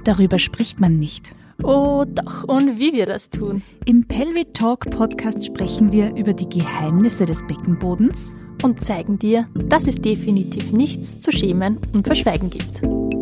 darüber spricht man nicht. Oh doch, und wie wir das tun. Im Pelvic Talk Podcast sprechen wir über die Geheimnisse des Beckenbodens und zeigen dir, dass es definitiv nichts zu schämen und verschweigen gibt.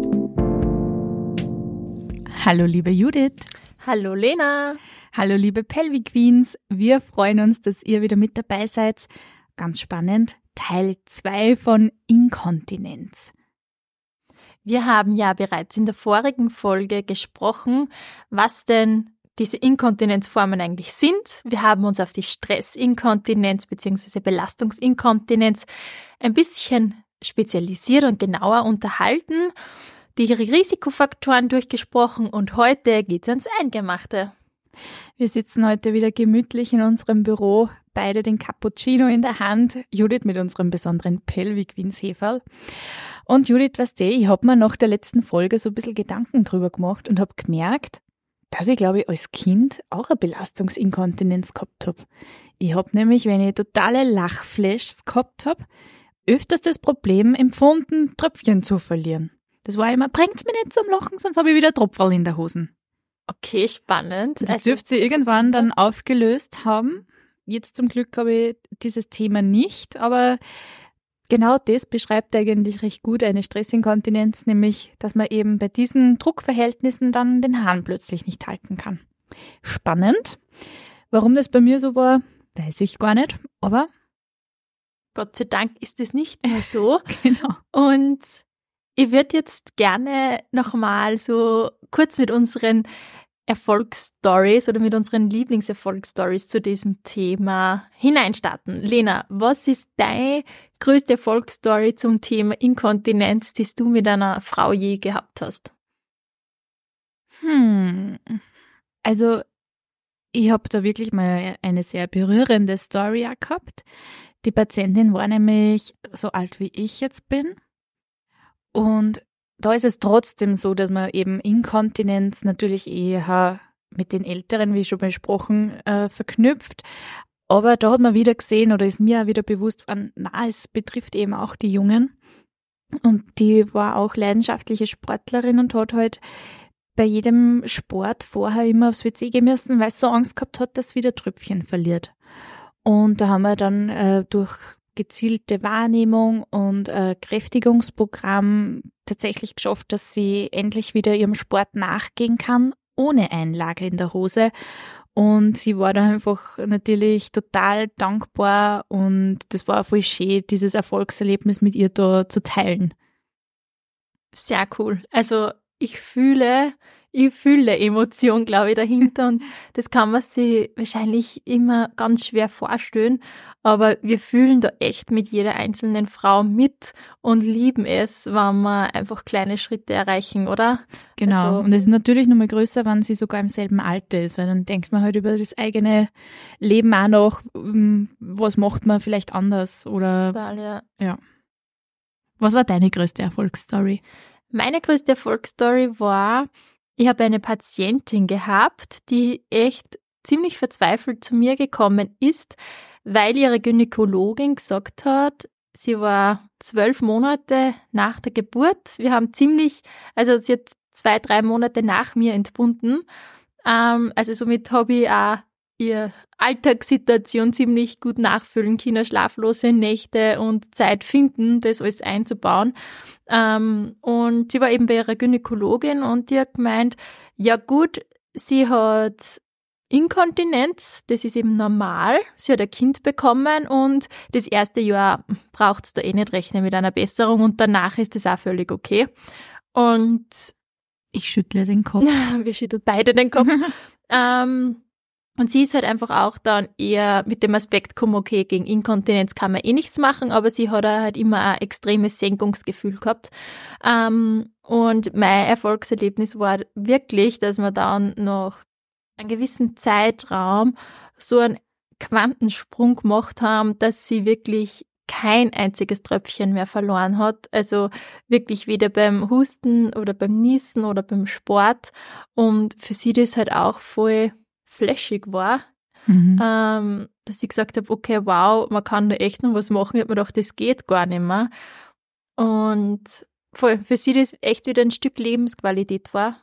Hallo liebe Judith. Hallo Lena. Hallo liebe Pelvic Queens. Wir freuen uns, dass ihr wieder mit dabei seid. Ganz spannend, Teil 2 von Inkontinenz. Wir haben ja bereits in der vorigen Folge gesprochen, was denn diese Inkontinenzformen eigentlich sind. Wir haben uns auf die Stressinkontinenz bzw. Belastungsinkontinenz ein bisschen spezialisiert und genauer unterhalten, die Risikofaktoren durchgesprochen und heute geht's ans Eingemachte. Wir sitzen heute wieder gemütlich in unserem Büro, beide den Cappuccino in der Hand, Judith mit unserem besonderen Pelvic Queens Heferl. Und Judith, weißt du, ich habe mir nach der letzten Folge so ein bisschen Gedanken drüber gemacht und habe gemerkt, dass ich, glaube ich, als Kind auch eine Belastungsinkontinenz gehabt habe. Ich habe nämlich, wenn ich totale Lachflashs gehabt habe, öfters das Problem empfunden, Tröpfchen zu verlieren. Das war immer, bringt's mir nicht zum Lachen, sonst habe ich wieder Tropferl in der Hosen. Okay, spannend. Das dürfte sie irgendwann dann aufgelöst haben. Jetzt zum Glück habe ich dieses Thema nicht, aber genau das beschreibt eigentlich recht gut eine Stressinkontinenz, nämlich, dass man eben bei diesen Druckverhältnissen dann den Hahn plötzlich nicht halten kann. Spannend. Warum das bei mir so war, weiß ich gar nicht, aber Gott sei Dank ist es nicht mehr so. Genau. Und ich würde jetzt gerne nochmal so kurz mit unseren Erfolgsstories oder mit unseren Lieblingserfolgsstories zu diesem Thema hineinstarten. Lena, was ist deine größte Erfolgsstory zum Thema Inkontinenz, die du mit einer Frau je gehabt hast? Also ich habe da wirklich mal eine sehr berührende Story auch gehabt. Die Patientin war nämlich so alt, wie ich jetzt bin. Und da ist es trotzdem so, dass man eben Inkontinenz natürlich eher mit den Älteren, wie schon besprochen, verknüpft. Aber da hat man wieder gesehen oder ist mir auch wieder bewusst geworden, es betrifft eben auch die Jungen. Und die war auch leidenschaftliche Sportlerin und hat halt bei jedem Sport vorher immer aufs WC gehen müssen, weil sie so Angst gehabt hat, dass sie wieder Tröpfchen verliert. Und da haben wir dann durch gezielte Wahrnehmung und Kräftigungsprogramm tatsächlich geschafft, dass sie endlich wieder ihrem Sport nachgehen kann, ohne Einlage in der Hose. Und sie war da einfach natürlich total dankbar und das war voll schön, dieses Erfolgserlebnis mit ihr da zu teilen. Sehr cool. Also ich fühle Emotion, glaube ich, dahinter und das kann man sich wahrscheinlich immer ganz schwer vorstellen, aber wir fühlen da echt mit jeder einzelnen Frau mit und lieben es, wenn wir einfach kleine Schritte erreichen, oder? Genau, Also, und es ist natürlich noch mal größer, wenn sie sogar im selben Alter ist, weil dann denkt man halt über das eigene Leben auch noch, was macht man vielleicht anders oder total, ja. Was war deine größte Erfolgsstory? Meine größte Erfolgsstory war, ich habe eine Patientin gehabt, die echt ziemlich verzweifelt zu mir gekommen ist, weil ihre Gynäkologin gesagt hat, sie war 12 Monate nach der Geburt. Sie hat 2-3 Monate nach mir entbunden. Also somit habe ich auch ihre Alltagssituation ziemlich gut nachfüllen können, schlaflose Nächte und Zeit finden, das alles einzubauen. Und sie war eben bei ihrer Gynäkologin und die hat gemeint, ja gut, sie hat Inkontinenz, das ist eben normal. Sie hat ein Kind bekommen und das erste Jahr braucht es da nicht rechnen mit einer Besserung und danach ist das auch völlig okay. Und ich schüttle den Kopf. Wir schütteln beide den Kopf. Und sie ist halt einfach auch dann eher mit dem Aspekt gekommen, okay, gegen Inkontinenz kann man eh nichts machen, aber sie hat halt immer ein extremes Senkungsgefühl gehabt. Und mein Erfolgserlebnis war wirklich, dass wir dann nach einem gewissen Zeitraum so einen Quantensprung gemacht haben, dass sie wirklich kein einziges Tröpfchen mehr verloren hat. Also wirklich weder beim Husten oder beim Niesen oder beim Sport. Und für sie das halt auch voll flashig war, dass ich gesagt habe, okay, wow, man kann da echt noch was machen. Ich habe mir gedacht, das geht gar nicht mehr. Und voll, für sie das echt wieder ein Stück Lebensqualität war.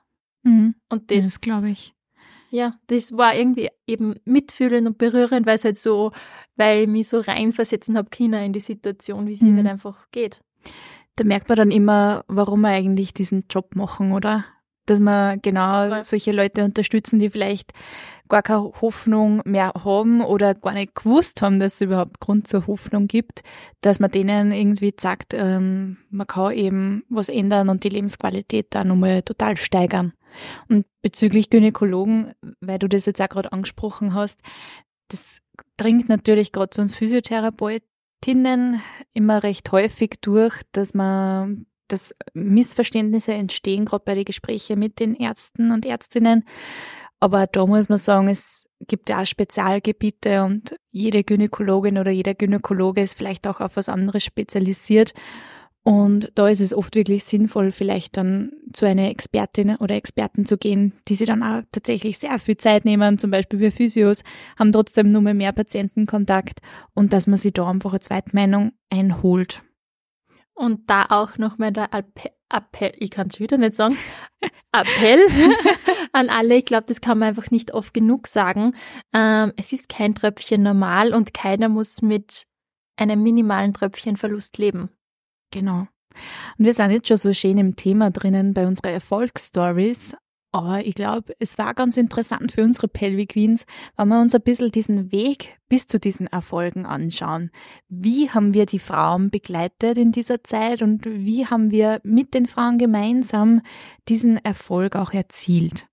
Und das glaube ich. Ja, das war irgendwie eben mitfühlend und berührend, weil es halt so, weil ich mich so reinversetzen habe können in die Situation, wie sie halt einfach geht. Da merkt man dann immer, warum wir eigentlich diesen Job machen, oder? Dass wir genau solche Leute unterstützen, die vielleicht gar keine Hoffnung mehr haben oder gar nicht gewusst haben, dass es überhaupt Grund zur Hoffnung gibt, dass man denen irgendwie sagt, man kann eben was ändern und die Lebensqualität da nochmal total steigern. Und bezüglich Gynäkologen, weil du das jetzt auch gerade angesprochen hast, das dringt natürlich gerade zu uns Physiotherapeutinnen immer recht häufig durch, dass Missverständnisse entstehen, gerade bei den Gesprächen mit den Ärzten und Ärztinnen. Aber da muss man sagen, es gibt ja auch Spezialgebiete und jede Gynäkologin oder jeder Gynäkologe ist vielleicht auch auf was anderes spezialisiert. Und da ist es oft wirklich sinnvoll, vielleicht dann zu einer Expertin oder Experten zu gehen, die sich dann auch tatsächlich sehr viel Zeit nehmen. Zum Beispiel wir Physios haben trotzdem nur mehr Patientenkontakt und dass man sich da einfach eine Zweitmeinung einholt. Und da auch nochmal der Appell, ich kann es wieder nicht sagen, Appell an alle, ich glaube, das kann man einfach nicht oft genug sagen. Es ist kein Tröpfchen normal und keiner muss mit einem minimalen Tröpfchen Verlust leben. Genau. Und wir sind jetzt schon so schön im Thema drinnen bei unseren Erfolgsstories. Aber ich glaube, es war ganz interessant für unsere Pelvic Queens, wenn wir uns ein bisschen diesen Weg bis zu diesen Erfolgen anschauen. Wie haben wir die Frauen begleitet in dieser Zeit und wie haben wir mit den Frauen gemeinsam diesen Erfolg auch erzielt?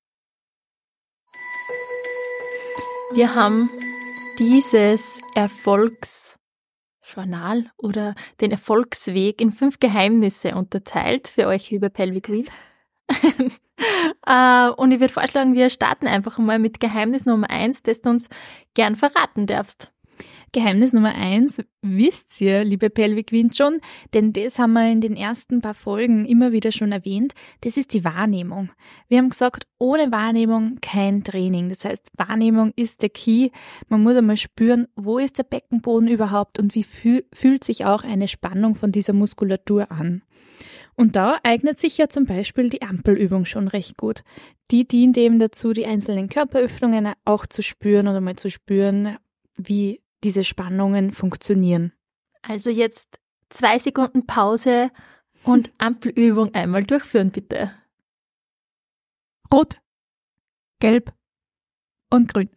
Wir haben dieses Erfolgsjournal oder den Erfolgsweg in 5 Geheimnisse unterteilt für euch, liebe Pelvic Queens. Und ich würde vorschlagen, wir starten einfach mal mit Geheimnis Nummer 1, das du uns gern verraten darfst. Geheimnis Nummer 1, wisst ihr, liebe Pelvic Queens schon, denn das haben wir in den ersten paar Folgen immer wieder schon erwähnt, das ist die Wahrnehmung. Wir haben gesagt, ohne Wahrnehmung kein Training. Das heißt, Wahrnehmung ist der Key. Man muss einmal spüren, wo ist der Beckenboden überhaupt und wie fühlt sich auch eine Spannung von dieser Muskulatur an. Und da eignet sich ja zum Beispiel die Ampelübung schon recht gut. Die dient eben dazu, die einzelnen Körperöffnungen auch zu spüren oder mal zu spüren, wie diese Spannungen funktionieren. Also jetzt 2 Sekunden Pause und Ampelübung einmal durchführen, bitte. Rot, Gelb und Grün.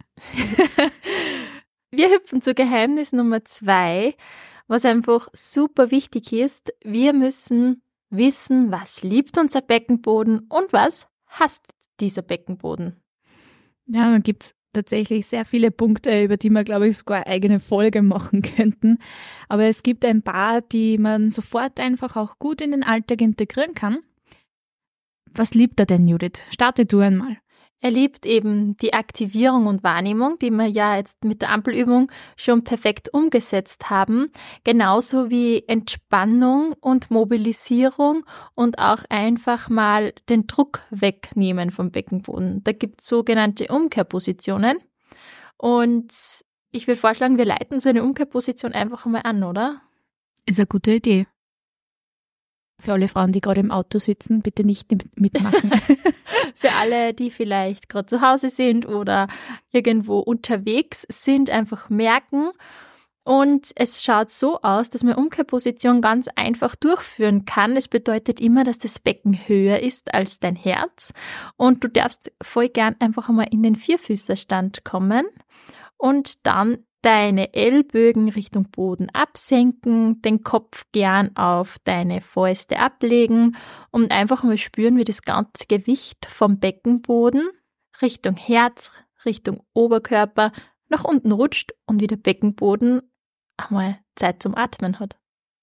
Wir hüpfen zu Geheimnis Nummer 2, was einfach super wichtig ist. Wir müssen wissen, was liebt unser Beckenboden und was hasst dieser Beckenboden. Ja, da gibt's tatsächlich sehr viele Punkte, über die wir, glaube ich, sogar eine eigene Folge machen könnten. Aber es gibt ein paar, die man sofort einfach auch gut in den Alltag integrieren kann. Was liebt er denn, Judith? Starte du einmal. Er liebt eben die Aktivierung und Wahrnehmung, die wir ja jetzt mit der Ampelübung schon perfekt umgesetzt haben. Genauso wie Entspannung und Mobilisierung und auch einfach mal den Druck wegnehmen vom Beckenboden. Da gibt es sogenannte Umkehrpositionen. Und ich würde vorschlagen, wir leiten so eine Umkehrposition einfach mal an, oder? Ist eine gute Idee. Für alle Frauen, die gerade im Auto sitzen, bitte nicht mitmachen. Für alle, die vielleicht gerade zu Hause sind oder irgendwo unterwegs sind, einfach merken. Und es schaut so aus, dass man Umkehrposition ganz einfach durchführen kann. Es bedeutet immer, dass das Becken höher ist als dein Herz. Und du darfst voll gern einfach einmal in den Vierfüßerstand kommen und dann deine Ellbögen Richtung Boden absenken, den Kopf gern auf deine Fäuste ablegen und einfach mal spüren, wie das ganze Gewicht vom Beckenboden Richtung Herz, Richtung Oberkörper nach unten rutscht und wie der Beckenboden einmal Zeit zum Atmen hat.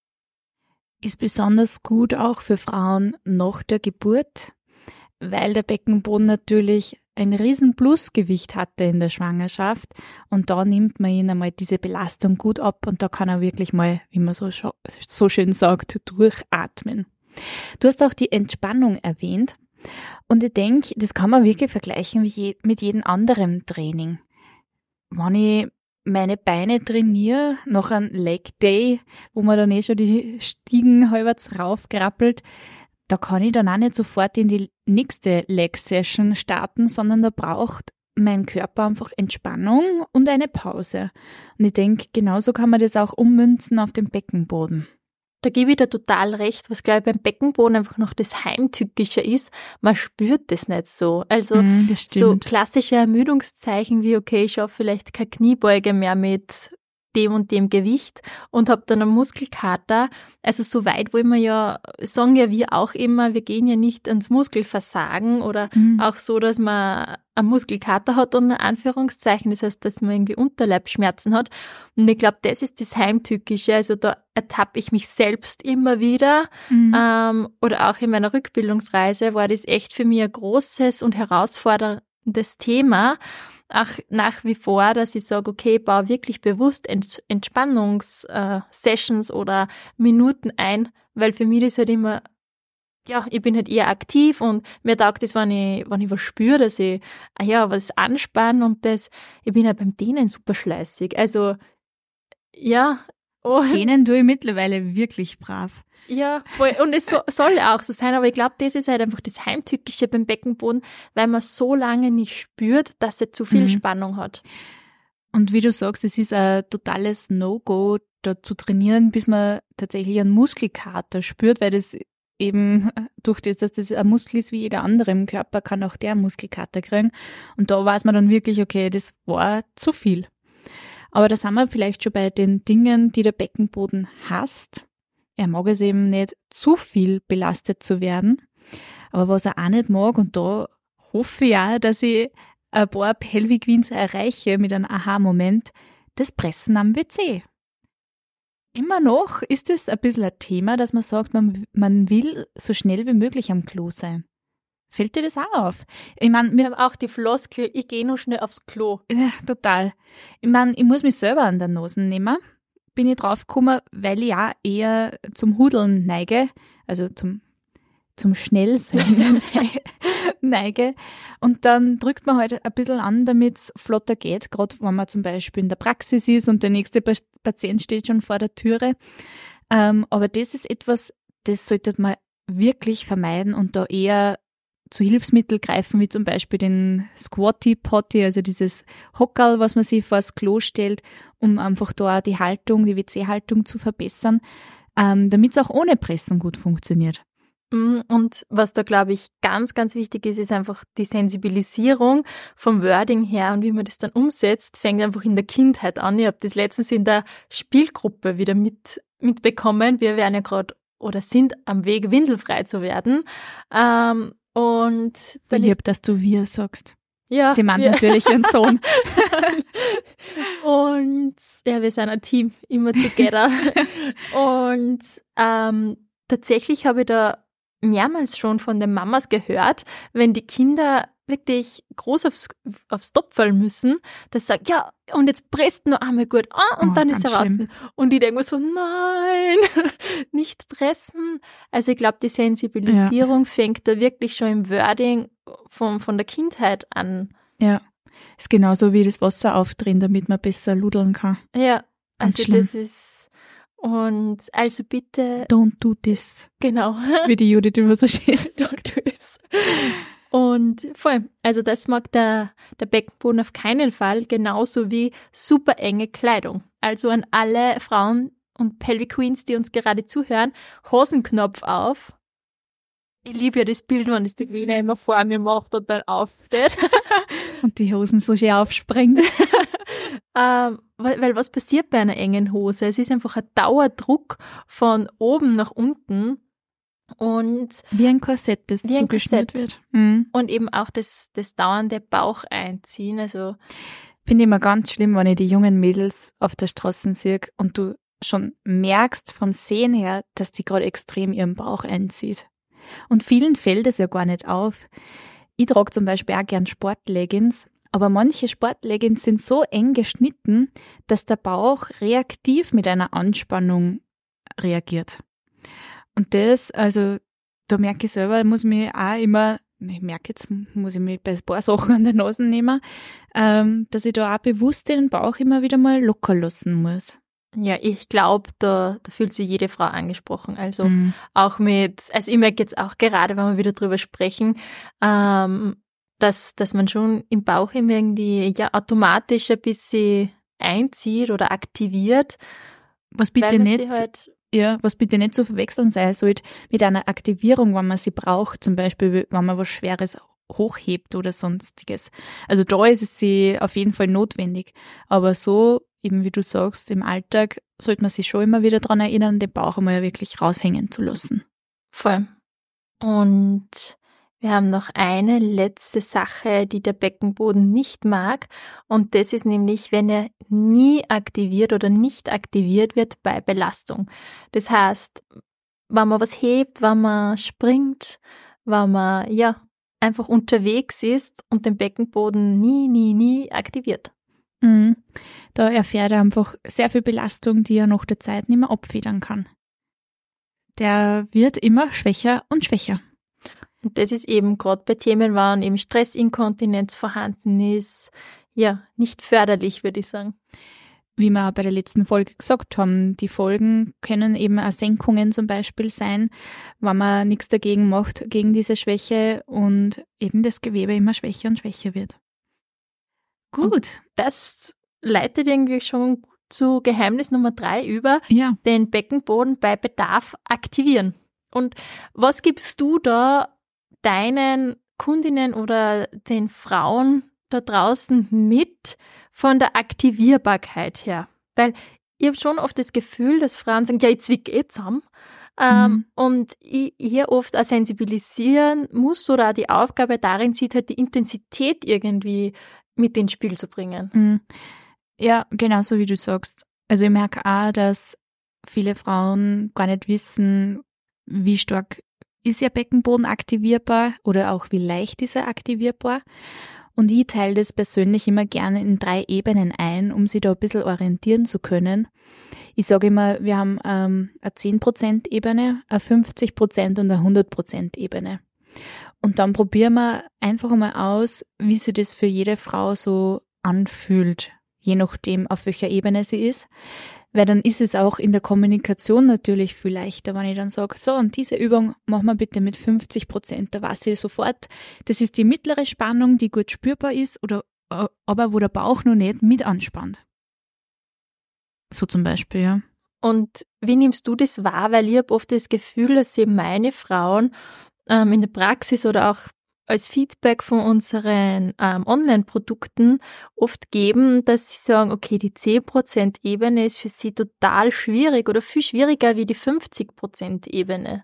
Ist besonders gut auch für Frauen nach der Geburt, weil der Beckenboden natürlich ein riesen Plusgewicht hatte in der Schwangerschaft und da nimmt man ihn einmal diese Belastung gut ab und da kann er wirklich mal, wie man so schön sagt, durchatmen. Du hast auch die Entspannung erwähnt und ich denke, das kann man wirklich vergleichen mit jedem anderen Training. Wenn ich meine Beine trainiere, nach einem Leg Day, wo man dann schon die Stiegen halbwegs raufkrabbelt, da kann ich dann auch nicht sofort in die nächste Leg-Session starten, sondern da braucht mein Körper einfach Entspannung und eine Pause. Und ich denke, genauso kann man das auch ummünzen auf den Beckenboden. Da gebe ich dir total recht, was, glaube ich, beim Beckenboden einfach noch das Heimtückische ist. Man spürt das nicht so. Also Das so stimmt. klassische Ermüdungszeichen wie, okay, ich schaffe vielleicht keine Kniebeuge mehr mit dem und dem Gewicht und habe dann einen Muskelkater. Also so weit wollen wir ja, sagen ja wir auch immer, wir gehen ja nicht ans Muskelversagen oder auch so, dass man einen Muskelkater hat unter Anführungszeichen, das heißt, dass man irgendwie Unterleibsschmerzen hat. Und ich glaube, das ist das Heimtückische, also da ertappe ich mich selbst immer wieder. Oder auch in meiner Rückbildungsreise war das echt für mich ein großes und herausforderndes Thema, auch nach wie vor, dass ich sage, okay, ich baue wirklich bewusst Entspannungssessions oder Minuten ein, weil für mich das halt immer, ja, ich bin halt eher aktiv und mir taugt das, wenn ich was spüre, dass ich, was anspanne und das, ich bin halt beim Dehnen super schleißig. Also, ja. Dehnen tue ich mittlerweile wirklich brav. Ja, voll. Und es soll auch so sein, aber ich glaube, das ist halt einfach das Heimtückische beim Beckenboden, weil man so lange nicht spürt, dass er zu viel Spannung hat. Und wie du sagst, es ist ein totales No-Go, da zu trainieren, bis man tatsächlich einen Muskelkater spürt, weil das eben durch das, dass das ein Muskel ist wie jeder andere im Körper, kann auch der einen Muskelkater kriegen. Und da weiß man dann wirklich, okay, das war zu viel. Aber da sind wir vielleicht schon bei den Dingen, die der Beckenboden hasst. Er mag es eben nicht, zu viel belastet zu werden. Aber was er auch nicht mag, und da hoffe ich auch, dass ich ein paar Pelvic Wins erreiche mit einem Aha-Moment, das Pressen am WC. Immer noch ist es ein bisschen ein Thema, dass man sagt, man will so schnell wie möglich am Klo sein. Fällt dir das auch auf? Ich meine, wir haben auch die Floskel, ich gehe nur schnell aufs Klo. Ja, total. Ich meine, ich muss mich selber an der Nase nehmen. Bin ich draufgekommen, weil ich auch eher zum Hudeln neige, also zum Schnellsein neige. Und dann drückt man halt ein bisschen an, damit es flotter geht, gerade wenn man zum Beispiel in der Praxis ist und der nächste Patient steht schon vor der Türe. Aber das ist etwas, das sollte man wirklich vermeiden und da eher zu Hilfsmitteln greifen, wie zum Beispiel den Squatty Potty, also dieses Hockerl, was man sich vor das Klo stellt, um einfach da die Haltung, die WC-Haltung zu verbessern, damit es auch ohne Pressen gut funktioniert. Und was da, glaube ich, ganz, ganz wichtig ist, ist einfach die Sensibilisierung vom Wording her und wie man das dann umsetzt, fängt einfach in der Kindheit an. Ich habe das letztens in der Spielgruppe wieder mitbekommen. Wir werden ja gerade oder sind am Weg, windelfrei zu werden. Und dann lieb, dass du wir sagst. Ja, sie meint natürlich ihren Sohn. Und ja, wir sind ein Team, immer together. Und tatsächlich habe ich da mehrmals schon von den Mamas gehört, wenn die Kinder wirklich groß aufs Topferl müssen, dass sie sagen, ja, und jetzt presst nur einmal gut an und dann ist er raus. Und ich denke mir so, nein, nicht pressen. Also ich glaube, die Sensibilisierung fängt da wirklich schon im Wording von der Kindheit an. Ja, ist genauso wie das Wasser aufdrehen, damit man besser ludeln kann. Ja, also das ist, und also bitte. Don't do this. Genau. Wie die Judith immer so steht. Don't do this. Und voll, also das mag der Beckenboden auf keinen Fall, genauso wie super enge Kleidung. Also an alle Frauen und Pelvic Queens, die uns gerade zuhören, Hosenknopf auf. Ich liebe ja das Bild, wenn es die Vena immer vor mir macht und dann aufsteht. Und die Hosen so schön aufspringen. Weil was passiert bei einer engen Hose? Es ist einfach ein Dauerdruck von oben nach unten. Und wie ein Korsett, das zugeschnürt wird. Und eben auch das dauernde Baucheinziehen. Also finde ich immer ganz schlimm, wenn ich die jungen Mädels auf der Straße sehe und du schon merkst vom Sehen her, dass die gerade extrem ihren Bauch einzieht. Und vielen fällt es ja gar nicht auf. Ich trage zum Beispiel auch gern Sportleggings, aber manche Sportleggings sind so eng geschnitten, dass der Bauch reaktiv mit einer Anspannung reagiert. Und das, also da merke ich selber, muss mich auch immer, ich merke jetzt, muss ich mich bei ein paar Sachen an der Nase nehmen, dass ich da auch bewusst den Bauch immer wieder mal locker lassen muss. Ja, ich glaube, da fühlt sich jede Frau angesprochen. Also auch also ich merke jetzt auch gerade, wenn wir wieder drüber sprechen, dass man schon im Bauch immer irgendwie ja automatisch ein bisschen einzieht oder aktiviert. Was bitte nicht zu verwechseln sein sollte mit einer Aktivierung, wenn man sie braucht, zum Beispiel, wenn man was Schweres hochhebt oder sonstiges. Also da ist es sie auf jeden Fall notwendig. Aber so, eben wie du sagst, im Alltag sollte man sich schon immer wieder daran erinnern, den Bauch einmal wirklich raushängen zu lassen. Voll. Und wir haben noch eine letzte Sache, die der Beckenboden nicht mag. Und das ist nämlich, wenn er nie aktiviert oder nicht aktiviert wird bei Belastung. Das heißt, wenn man was hebt, wenn man springt, wenn man ja einfach unterwegs ist und den Beckenboden nie aktiviert. Da erfährt er einfach sehr viel Belastung, die er nach der Zeit nicht mehr abfedern kann. Der wird immer schwächer und schwächer. Und das ist eben gerade bei Themen, wann eben Stressinkontinenz vorhanden ist, ja, nicht förderlich, würde ich sagen. Wie wir bei der letzten Folge gesagt haben, die Folgen können eben auch Senkungen zum Beispiel sein, wenn man nichts dagegen macht, gegen diese Schwäche und eben das Gewebe immer schwächer und schwächer wird. Gut. Und das leitet irgendwie schon zu Geheimnis Nummer 3 über, den Beckenboden bei Bedarf aktivieren. Und was gibst du da deinen Kundinnen oder den Frauen da draußen mit von der Aktivierbarkeit her? Weil ich habe schon oft das Gefühl, dass Frauen sagen, ja, ich zwicke zusammen. Und ich hier oft auch sensibilisieren muss oder auch die Aufgabe darin sieht, halt die Intensität irgendwie mit ins Spiel zu bringen. Ja, genau so wie du sagst. Also ich merke auch, dass viele Frauen gar nicht wissen, wie stark ist ihr Beckenboden aktivierbar oder auch wie leicht ist er aktivierbar. Und ich teile das persönlich immer gerne in 3 Ebenen ein, um sie da ein bisschen orientieren zu können. Ich sage immer, wir haben eine 10%-Ebene, eine 50% und eine 100%-Ebene. Und dann probieren wir einfach mal aus, wie sich das für jede Frau so anfühlt, je nachdem, auf welcher Ebene sie ist. Weil dann ist es auch in der Kommunikation natürlich viel leichter, wenn ich dann sage, so, und diese Übung machen wir bitte mit 50%. Da weiß ich sofort, das ist die mittlere Spannung, die gut spürbar ist, oder aber wo der Bauch noch nicht mit anspannt. So zum Beispiel, ja. Und wie nimmst du das wahr? Weil ich habe oft das Gefühl, dass eben meine Frauen in der Praxis oder auch als Feedback von unseren Online-Produkten oft geben, dass sie sagen, okay, die 10%-Ebene ist für sie total schwierig oder viel schwieriger wie die 50%-Ebene.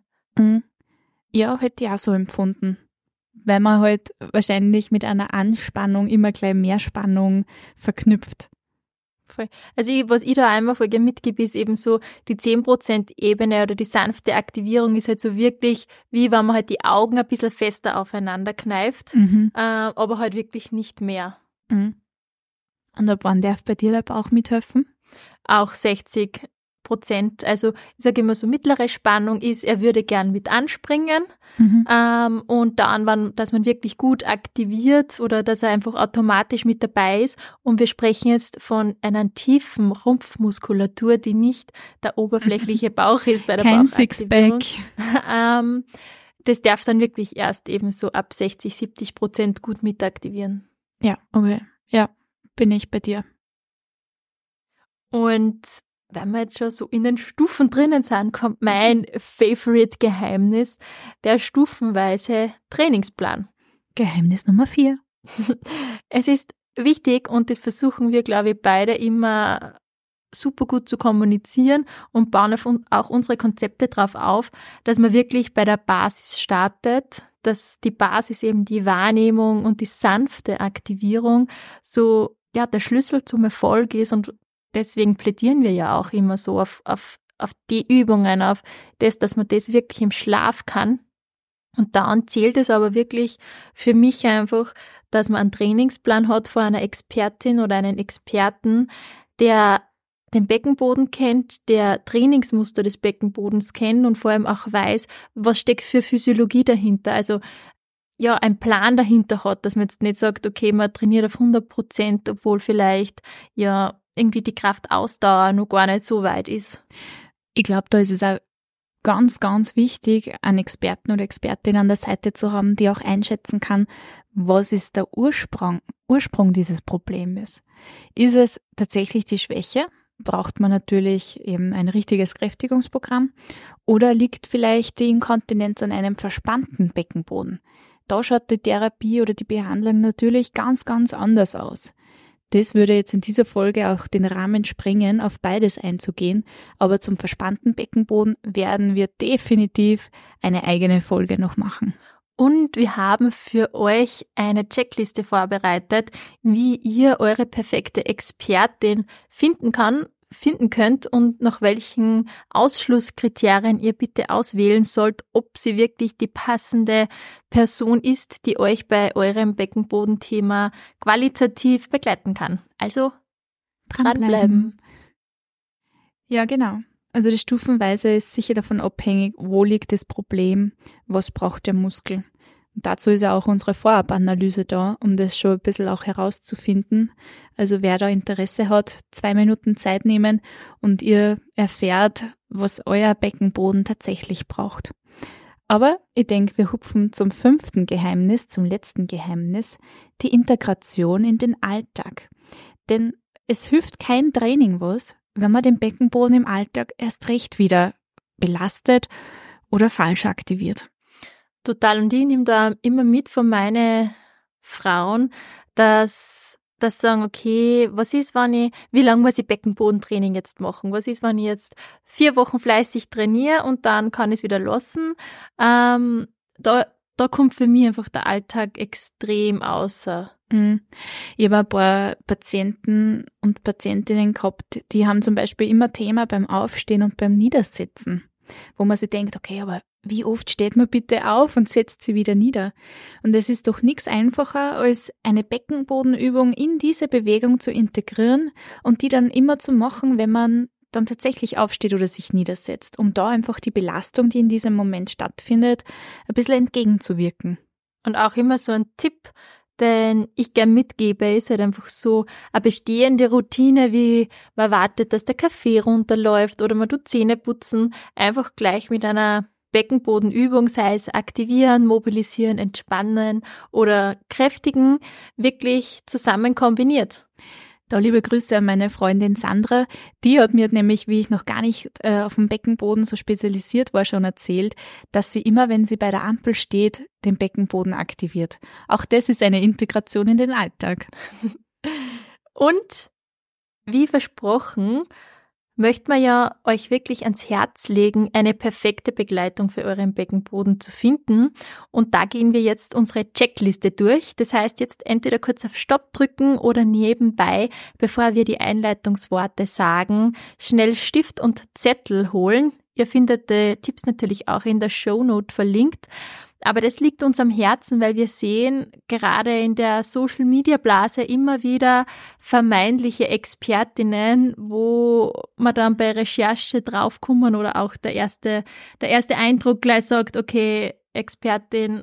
Ja, hätte ich auch so empfunden. Weil man halt wahrscheinlich mit einer Anspannung immer gleich mehr Spannung verknüpft. Voll. Also was ich da einmal voll gerne mitgebe, ist eben so die 10%-Ebene oder die sanfte Aktivierung ist halt so wirklich, wie wenn man halt die Augen ein bisschen fester aufeinander kneift, aber halt wirklich nicht mehr. Und ab wann darf bei dir der Bauch mithelfen? Auch 60%. Also ich sage immer so, mittlere Spannung ist, er würde gern mit anspringen und dann, dass man wirklich gut aktiviert oder dass er einfach automatisch mit dabei ist. Und wir sprechen jetzt von einer tiefen Rumpfmuskulatur, die nicht der oberflächliche Bauch ist bei der Bauchaktivierung. Kein Sixpack. Das darf dann wirklich erst eben so ab 60-70% gut mitaktivieren. Ja, okay. Ja, bin ich bei dir. Und wenn wir jetzt schon so in den Stufen drinnen sind, kommt mein Favorite-Geheimnis, der stufenweise Trainingsplan. Geheimnis Nummer 4. Es ist wichtig und das versuchen wir, glaube ich, beide immer super gut zu kommunizieren und bauen auch unsere Konzepte darauf auf, dass man wirklich bei der Basis startet, dass die Basis eben die Wahrnehmung und die sanfte Aktivierung so ja der Schlüssel zum Erfolg ist und deswegen plädieren wir ja auch immer so auf die Übungen, auf das, dass man das wirklich im Schlaf kann. Und dann zählt es aber wirklich für mich einfach, dass man einen Trainingsplan hat von einer Expertin oder einen Experten, der den Beckenboden kennt, der Trainingsmuster des Beckenbodens kennt und vor allem auch weiß, was steckt für Physiologie dahinter. Also ja, ein Plan dahinter hat, dass man jetzt nicht sagt, okay, man trainiert auf 100%, obwohl vielleicht ja irgendwie die Kraftausdauer noch gar nicht so weit ist. Ich glaube, da ist es auch ganz, ganz wichtig, einen Experten oder Expertin an der Seite zu haben, die auch einschätzen kann, was ist der Ursprung dieses Problems. Ist es tatsächlich die Schwäche? Braucht man natürlich eben ein richtiges Kräftigungsprogramm, oder liegt vielleicht die Inkontinenz an einem verspannten Beckenboden? Da schaut die Therapie oder die Behandlung natürlich ganz, ganz anders aus. Das würde jetzt in dieser Folge auch den Rahmen sprengen, auf beides einzugehen, aber zum verspannten Beckenboden werden wir definitiv eine eigene Folge noch machen. Und wir haben für euch eine Checkliste vorbereitet, wie ihr eure perfekte Expertin finden könnt und nach welchen Ausschlusskriterien ihr bitte auswählen sollt, ob sie wirklich die passende Person ist, die euch bei eurem Beckenbodenthema qualitativ begleiten kann. Also dranbleiben. Ja, genau. Also die Stufenweise ist sicher davon abhängig, wo liegt das Problem, was braucht der Muskel. Und dazu ist ja auch unsere Vorabanalyse da, um das schon ein bisschen auch herauszufinden. Also wer da Interesse hat, 2 Minuten Zeit nehmen und ihr erfährt, was euer Beckenboden tatsächlich braucht. Aber ich denke, wir hupfen zum 5. Geheimnis, zum letzten Geheimnis, die Integration in den Alltag. Denn es hilft kein Training was, wenn man den Beckenboden im Alltag erst recht wieder belastet oder falsch aktiviert. Total. Und ich nehme da immer mit von meinen Frauen, dass sagen, okay, wie lange muss ich Beckenbodentraining jetzt machen? Was ist, wenn ich jetzt 4 Wochen fleißig trainiere und dann kann ich es wieder lassen? Da kommt für mich einfach der Alltag extrem außer. Ich habe ein paar Patienten und Patientinnen gehabt, die haben zum Beispiel immer Thema beim Aufstehen und beim Niedersitzen, wo man sich denkt, okay, aber wie oft steht man bitte auf und setzt sie wieder nieder? Und es ist doch nichts einfacher, als eine Beckenbodenübung in diese Bewegung zu integrieren und die dann immer zu machen, wenn man dann tatsächlich aufsteht oder sich niedersetzt, um da einfach die Belastung, die in diesem Moment stattfindet, ein bisschen entgegenzuwirken. Und auch immer so ein Tipp, den ich gern mitgebe, ist halt einfach so eine bestehende Routine, wie man wartet, dass der Kaffee runterläuft oder man tut Zähne putzen, einfach gleich mit einer Beckenbodenübung, sei es aktivieren, mobilisieren, entspannen oder kräftigen, wirklich zusammen kombiniert. Da liebe Grüße an meine Freundin Sandra. Die hat mir nämlich, wie ich noch gar nicht auf dem Beckenboden so spezialisiert war, schon erzählt, dass sie immer, wenn sie bei der Ampel steht, den Beckenboden aktiviert. Auch das ist eine Integration in den Alltag. Und wie versprochen, möchte man ja euch wirklich ans Herz legen, eine perfekte Begleitung für euren Beckenboden zu finden. Und da gehen wir jetzt unsere Checkliste durch. Das heißt, jetzt entweder kurz auf Stopp drücken oder nebenbei, bevor wir die Einleitungsworte sagen, schnell Stift und Zettel holen. Ihr findet die Tipps natürlich auch in der Shownote verlinkt. Aber das liegt uns am Herzen, weil wir sehen gerade in der Social-Media-Blase immer wieder vermeintliche Expertinnen, wo man dann bei Recherche draufkommen oder auch der erste Eindruck gleich sagt, okay, Expertin,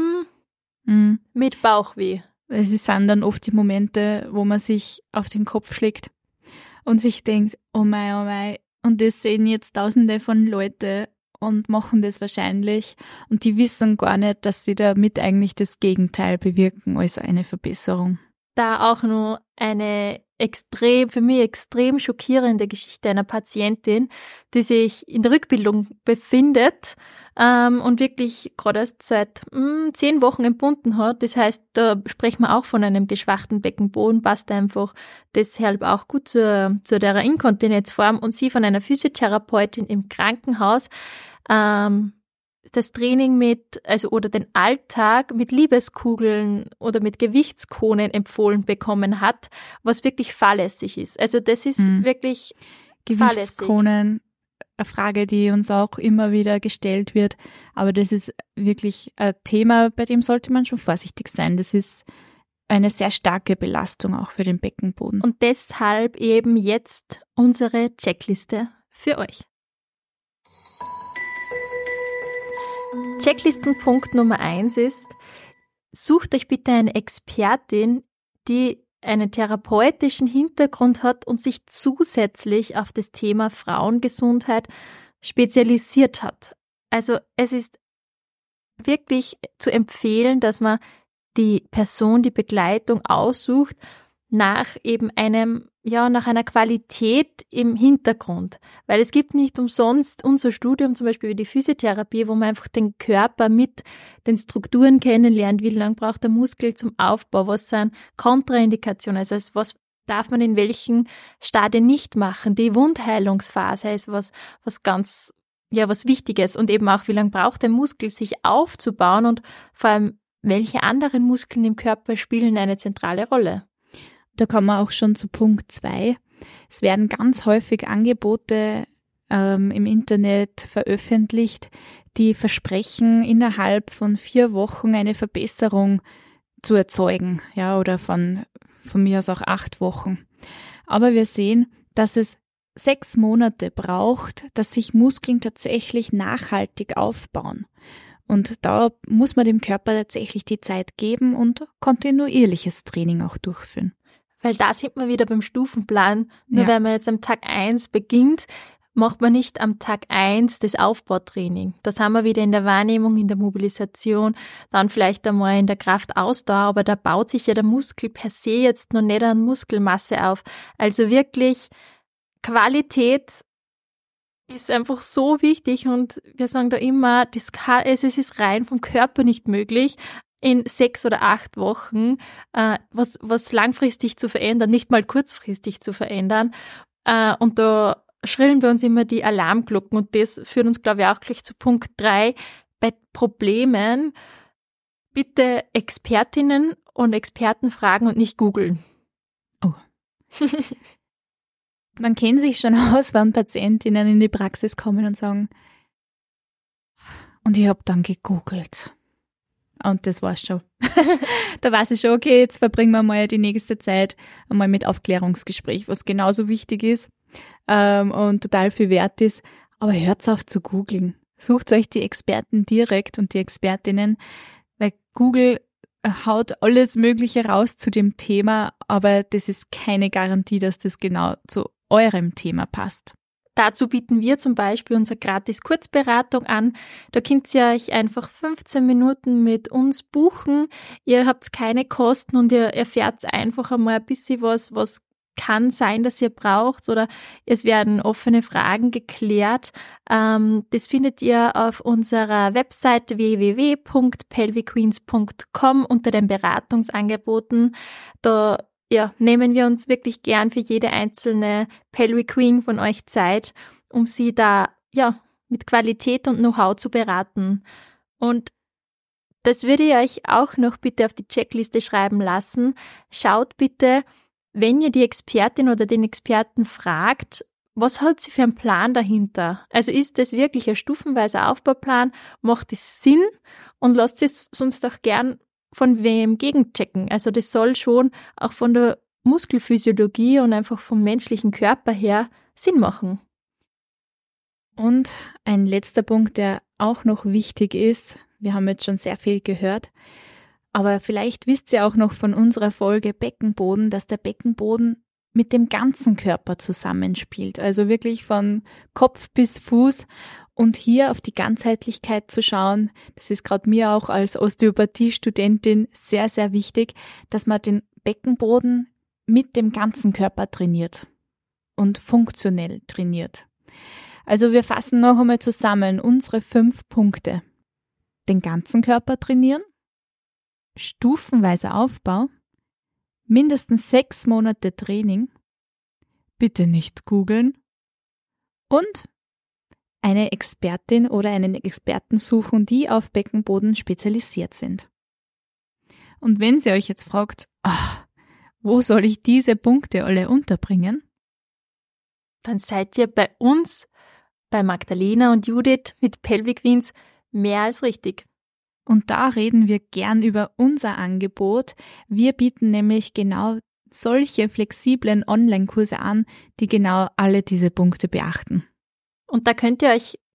mit Bauchweh. Es sind dann oft die Momente, wo man sich auf den Kopf schlägt und sich denkt, oh mein, und das sehen jetzt Tausende von Leute und machen das wahrscheinlich und die wissen gar nicht, dass sie damit eigentlich das Gegenteil bewirken als eine Verbesserung. Da auch nur eine für mich extrem schockierende Geschichte einer Patientin, die sich in der Rückbildung befindet und wirklich gerade erst seit 10 Wochen entbunden hat. Das heißt, da sprechen wir auch von einem geschwachten Beckenboden, passt einfach deshalb auch gut zu der Inkontinenzform und sie von einer Physiotherapeutin im Krankenhaus das Training oder den Alltag mit Liebeskugeln oder mit Gewichtskonen empfohlen bekommen hat, was wirklich fahrlässig ist. Also das ist wirklich Gewichtskonen, eine Frage, die uns auch immer wieder gestellt wird, aber das ist wirklich ein Thema, bei dem sollte man schon vorsichtig sein. Das ist eine sehr starke Belastung auch für den Beckenboden. Und deshalb eben jetzt unsere Checkliste für euch. Checklistenpunkt Nummer 1 ist, sucht euch bitte eine Expertin, die einen therapeutischen Hintergrund hat und sich zusätzlich auf das Thema Frauengesundheit spezialisiert hat. Also es ist wirklich zu empfehlen, dass man die Person, die Begleitung aussucht, nach einer Qualität im Hintergrund. Weil es gibt nicht umsonst unser Studium, zum Beispiel wie die Physiotherapie, wo man einfach den Körper mit den Strukturen kennenlernt, wie lange braucht der Muskel zum Aufbau, was sind Kontraindikationen, also was darf man in welchen Stadien nicht machen. Die Wundheilungsphase ist was Wichtiges und eben auch, wie lange braucht der Muskel, sich aufzubauen und vor allem, welche anderen Muskeln im Körper spielen eine zentrale Rolle. Da kommen wir auch schon zu Punkt 2. Es werden ganz häufig Angebote im Internet veröffentlicht, die versprechen, innerhalb von 4 Wochen eine Verbesserung zu erzeugen, ja, oder von mir aus auch 8 Wochen. Aber wir sehen, dass es 6 Monate braucht, dass sich Muskeln tatsächlich nachhaltig aufbauen. Und da muss man dem Körper tatsächlich die Zeit geben und kontinuierliches Training auch durchführen. Weil da sind wir wieder beim Stufenplan. Nur wenn man jetzt am Tag 1 beginnt, macht man nicht am Tag 1 das Aufbautraining. Das haben wir wieder in der Wahrnehmung, in der Mobilisation, dann vielleicht einmal in der Kraftausdauer, aber da baut sich ja der Muskel per se jetzt noch nicht an Muskelmasse auf. Also wirklich Qualität ist einfach so wichtig und wir sagen da immer, es ist rein vom Körper nicht möglich, in 6 oder 8 Wochen was langfristig zu verändern, nicht mal kurzfristig zu verändern. Und da schrillen bei uns immer die Alarmglocken und das führt uns, glaube ich, auch gleich zu Punkt 3. Bei Problemen bitte Expertinnen und Experten fragen und nicht googeln. Oh. Man kennt sich schon aus, wenn Patientinnen in die Praxis kommen und sagen, und ich habe dann gegoogelt. Und das war's schon. Da weiß ich schon, okay, jetzt verbringen wir mal die nächste Zeit einmal mit Aufklärungsgespräch, was genauso wichtig ist und total viel wert ist. Aber hört auf zu googeln. Sucht euch die Experten direkt und die Expertinnen, weil Google haut alles Mögliche raus zu dem Thema, aber das ist keine Garantie, dass das genau zu eurem Thema passt. Dazu bieten wir zum Beispiel unsere Gratis-Kurzberatung an. Da könnt ihr euch einfach 15 Minuten mit uns buchen. Ihr habt keine Kosten und ihr erfährt einfach einmal ein bisschen was kann sein, dass ihr braucht, oder es werden offene Fragen geklärt. Das findet ihr auf unserer Website www.pelviqueens.com unter den Beratungsangeboten. Da nehmen wir uns wirklich gern für jede einzelne Pelvic Queen von euch Zeit, um sie da mit Qualität und Know-how zu beraten. Und das würde ich euch auch noch bitte auf die Checkliste schreiben lassen. Schaut bitte, wenn ihr die Expertin oder den Experten fragt, was hat sie für einen Plan dahinter? Also ist das wirklich ein stufenweiser Aufbauplan? Macht es Sinn? Und lasst es sonst auch gern von wem gegenchecken. Also das soll schon auch von der Muskelphysiologie und einfach vom menschlichen Körper her Sinn machen. Und ein letzter Punkt, der auch noch wichtig ist, wir haben jetzt schon sehr viel gehört, aber vielleicht wisst ihr auch noch von unserer Folge Beckenboden, dass der Beckenboden mit dem ganzen Körper zusammenspielt, also wirklich von Kopf bis Fuß. Und hier auf die Ganzheitlichkeit zu schauen, das ist gerade mir auch als Osteopathie-Studentin sehr, sehr wichtig, dass man den Beckenboden mit dem ganzen Körper trainiert und funktionell trainiert. Also wir fassen noch einmal zusammen unsere 5 Punkte. Den ganzen Körper trainieren, stufenweiser Aufbau, mindestens 6 Monate Training, bitte nicht googeln und eine Expertin oder einen Experten suchen, die auf Beckenboden spezialisiert sind. Und wenn ihr euch jetzt fragt, wo soll ich diese Punkte alle unterbringen? Dann seid ihr bei uns, bei Magdalena und Judith mit Pelvic Queens mehr als richtig. Und da reden wir gern über unser Angebot. Wir bieten nämlich genau solche flexiblen Online-Kurse an, die genau alle diese Punkte beachten. Und da könnt ihr euch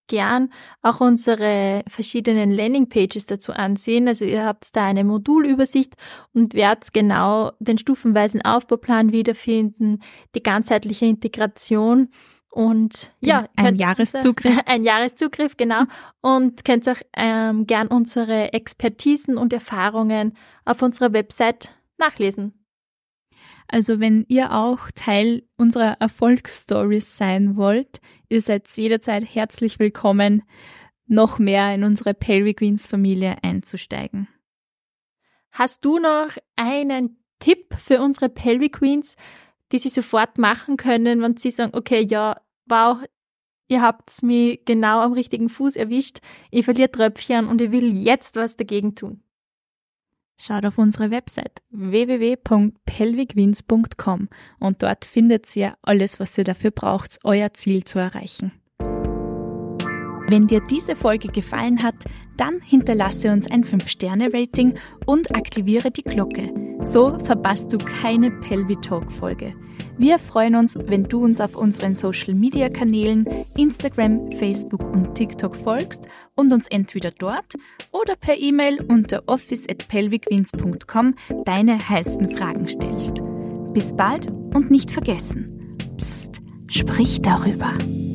gern auch unsere verschiedenen Landingpages dazu ansehen. Also ihr habt da eine Modulübersicht und werdet genau den stufenweisen Aufbauplan wiederfinden, die ganzheitliche Integration und ein Jahreszugriff. Ein Jahreszugriff, genau. Und könnt auch gern unsere Expertisen und Erfahrungen auf unserer Website nachlesen. Also wenn ihr auch Teil unserer Erfolgsstories sein wollt, ihr seid jederzeit herzlich willkommen, noch mehr in unsere Pelvic Queens Familie einzusteigen. Hast du noch einen Tipp für unsere Pelvic Queens, die sie sofort machen können, wenn sie sagen, okay, ja, wow, ihr habt mich genau am richtigen Fuß erwischt, ich verliere Tröpfchen und ich will jetzt was dagegen tun? Schaut auf unsere Website www.pelvicqueens.com und dort findet ihr alles, was ihr dafür braucht, euer Ziel zu erreichen. Wenn dir diese Folge gefallen hat, dann hinterlasse uns ein 5-Sterne-Rating und aktiviere die Glocke. So verpasst du keine Pelvitalk-Folge. Wir freuen uns, wenn du uns auf unseren Social-Media-Kanälen Instagram, Facebook und TikTok folgst und uns entweder dort oder per E-Mail unter office@pelvicqueens.com deine heißen Fragen stellst. Bis bald und nicht vergessen, Psst, sprich darüber.